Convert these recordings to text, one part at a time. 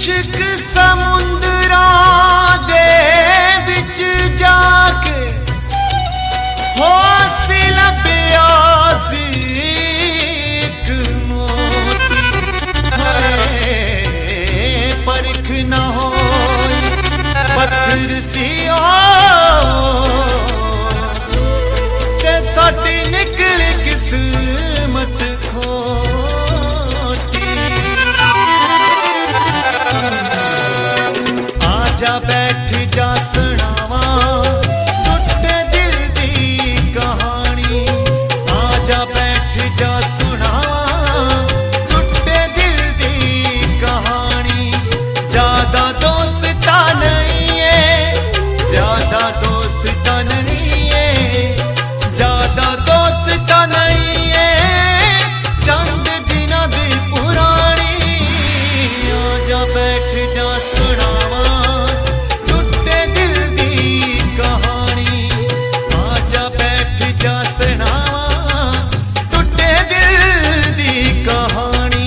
इश्क समुंदरा दे विच जाके होसी लभ्या सी इक मोती। परख ना होई पत्थर सी ते साडी निकली किस्मत खोटी। आजा बैठ जा सुनावा टुटे दिल दी कहानी। आजा बैठ जा सुनावा टुटे दिल दी कहानी। ज्यादा दोस्ता नहीं है, ज्यादा दोस्ता नहीं है, ज्यादा दोस्ता नहीं है, चंद दिना दी पुरानी। आजा बैठ जा सुनावा टुटे दिल दी कहानी। आजा बैठ जा सुनावा टुटे दिल दी कहानी।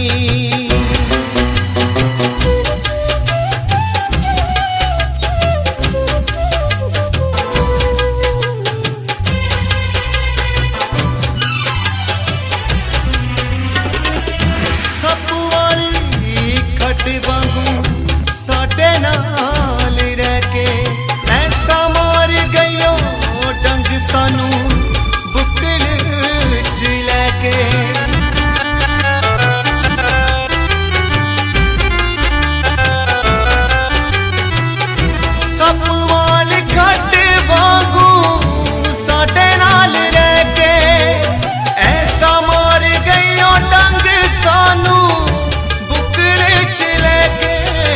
सप्पू वाली खट वांगू साडे नाल रह के ऐसा मार गईयो डंग सानू बुकल च लैके। सप्पू वाली खट वांगू साडे नाल रह के ऐसा मार गईयो डंग सानू बुकल च लैके।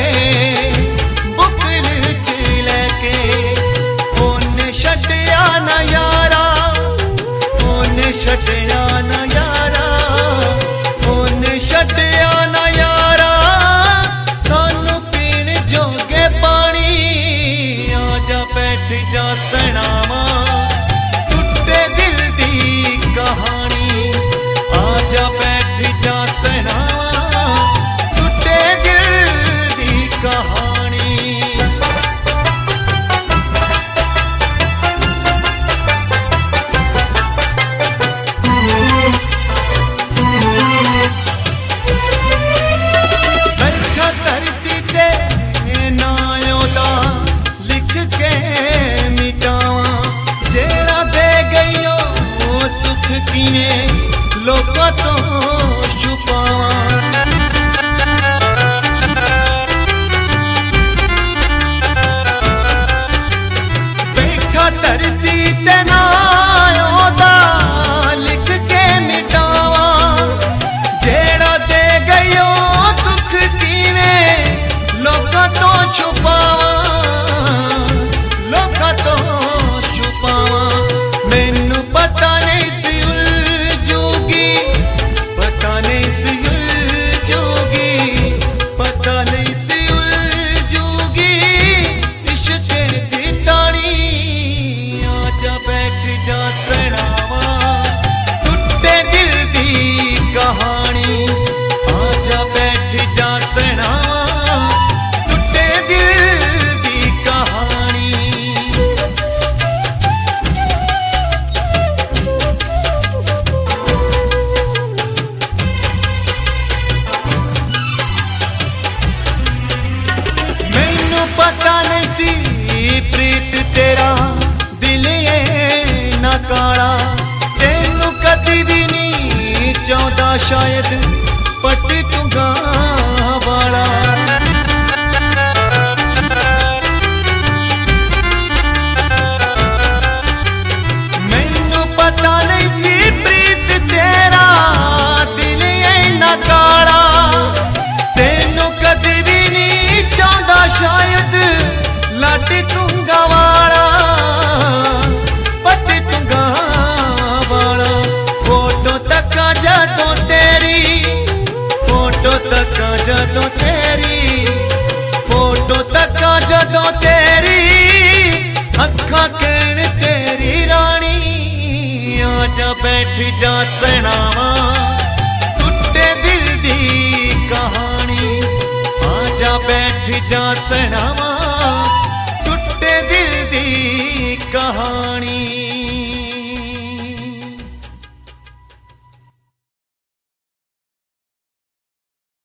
बुकल च लैके ओने छड्डिया ना यारा, ओने छड्डिया ना यारा, ओने छड्डिया ना यारा सानू पीण जोगे पानी। आजा बैठ जा सुनावा टुटे दिल दी कहानी। आजा बैठ जा सुनावा टुटे दिल दी कहानी। बैठा धरती ते नायों दा लिख के मिटावा। जेड़ा दे गईयो दुख किवें लोकां तो छुपावा। बैठा धरती ते नायों दा लिख के मिटावा। जेड़ा दे गईयो दुख किवें लोकां तो छुपावा, लोकां तो छुपावा। मैनू पता नहीं सी उलझूगी, पता नहीं सी उलझूगी, पता नहीं सी उलझूगी इश्क दी तानी। आजा बैठ जा सुनावा टुटे दिल दी कहानी। आजा बैठ जा सुनावा टुटे दिल दी कहानी। मैनू पता नहीं सी प्रीत तेरा दिल ए ना काला। तेनू कदी भी नहीं चाहता शायद पट तूंगा वाला। मैनू पता नहीं सी प्रीत तेरा दिल ए ना काला। तेनू कदी भी नहीं चाहता शायद लट तूंगा वाला, पट तूंगा वाला। फोटो तका जदों तेरी, फोटो तका जदों तेरी, फोटो तका जदों तेरी अखा कहण तेरी रानी। आजा बैठ जा सुनावा टुटे दिल दी कहानी। आजा बैठ जा सनावा टुटे दिल दी कहानी।